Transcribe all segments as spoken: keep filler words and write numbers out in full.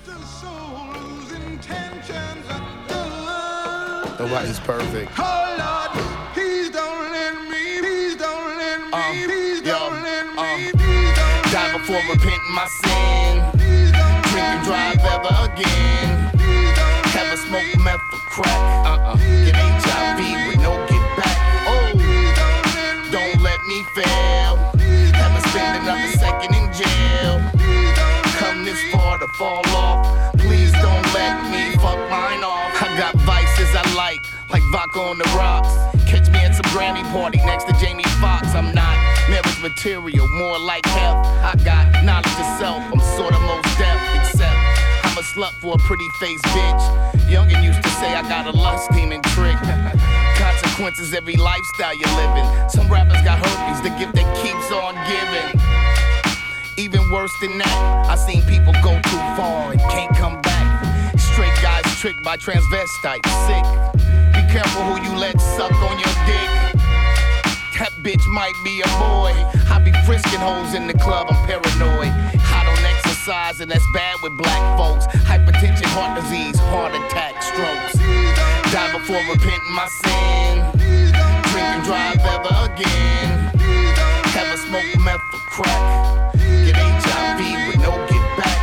Nobody's perfect. Oh Lord, please don't let me, please don't let me, Uh, please yo, don't let me, uh, please don't die let before me, repenting my sin. please don't Drink let and me, drive ever again. please don't Have a let smoke me, meth or crack. Uh-uh. Get H I V with no get back. Oh, please don't let me, don't let me fail. please Have don't a spend let another me, second in jail. please don't Come let this me, far to fall off. Please don't let me fuck mine off. I got vices I like, like vodka on the rocks. Catch me at some Grammy party next to Jamie Foxx. I'm not marriage material, more like health. I got knowledge of self, I'm sorta most deaf, except I'm a slut for a pretty face bitch. Youngin' used to say I got a lust demon trick. Consequences every lifestyle you're living. Some rappers got herpes, the gift that keeps on giving. Even worse than that, I seen people go too far and can't come back. Straight guys tricked by transvestites, sick. Be careful who you let suck on your dick. That bitch might be a boy. I be frisking hoes in the club, I'm paranoid. I don't exercise and that's bad with black folks. Hypertension, heart disease, heart attack, strokes. Die before repenting my sin. Drink and drive ever again. Have a smoke meth or crack. Get H I V with no get back.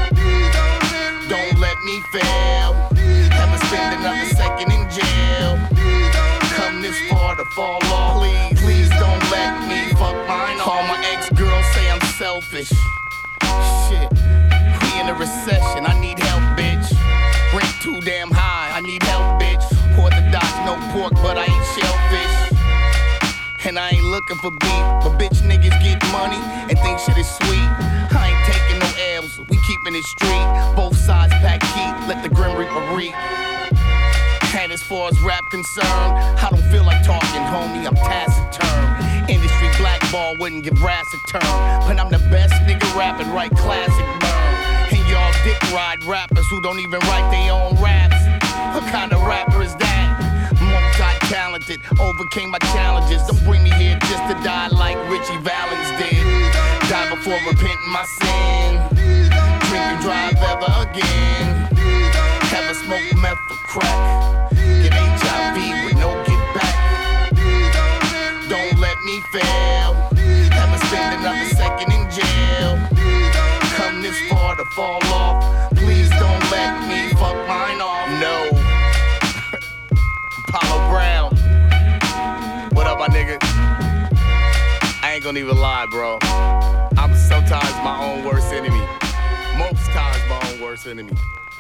Don't let me fail. Have a spend another second in jail. Come this far to fall off. Please, please don't let me fuck mine off. All my ex-girls say I'm selfish. Shit, we in a recession, I need help, bitch. Rent too damn high, I need help, bitch. Orthodox, no pork, but I eat shellfish. And I ain't looking for beef, but bitch niggas get money and think shit is sweet. I ain't taking no L's, we keeping it street. Both sides pack heat, let the Grim Reaper reap. And as far as rap concerned, I don't feel like talking, homie, I'm taciturn. Industry blackball wouldn't give Ras a turn, but I'm the best nigga rapping, right classic burn. And y'all dick ride rappers who don't even write their own raps. What kind of rapper is that? Multi-talented, overcame my challenges. Don't bring me here just to die like Richie Valens did. Die before repenting my sin. Drink and drive ever again. Have a smoke meth or crack. Get H I V with no get back. Don't let me fail. Have a spend another second in jail. Come this far to fall off. Please don't let me fuck mine off. No. Apollo Brown. What up, my nigga? I ain't gonna even lie, bro. I'm sometimes my own worst enemy. Most times my own worst enemy.